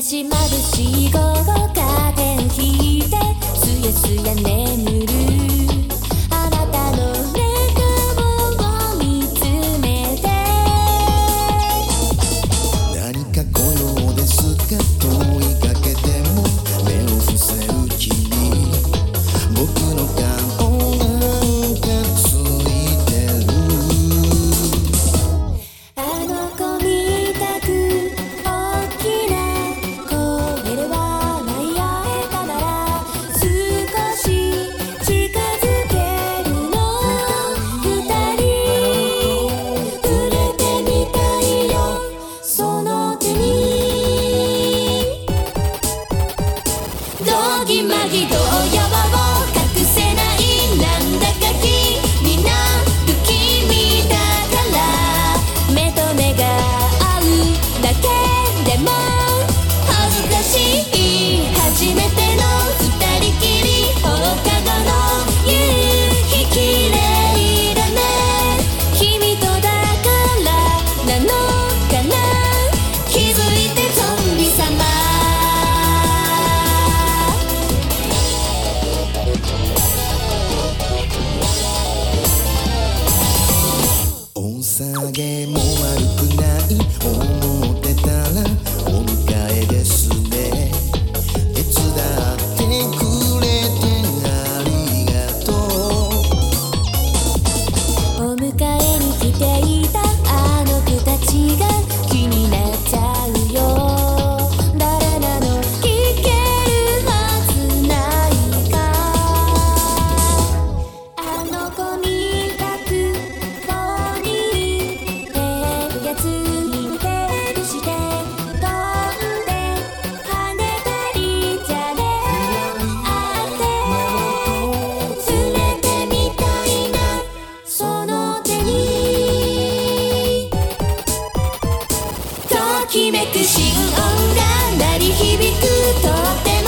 し眩しい午後カーテン引いてすやすや眠るあなたの寝顔を見つめて何か来ようですか問いかけても目を伏せる君僕の顔なんかついてるあの子みたく大きな声で笑い合えたなら少し近づけるの二人触れてみたいよその手にどぎまぎ動揺を隠せないなんだか気になる君だから目と目が合うだけでも恥ずかしい初めての二人きり放課後の夕日綺麗だね君とだからなのかな気づいてゾンビ様お下げも悪くない思ってたらお迎えですね手伝ってくれてありがとうお迎えに来ていたあの子たちが気になっちゃうよ誰なの聞けるはずないかあの子みたくここにいてるやつに手ぶして飛んで跳ねたりじゃねあって触れてみたいなその手にときめく心音が鳴り響くとっても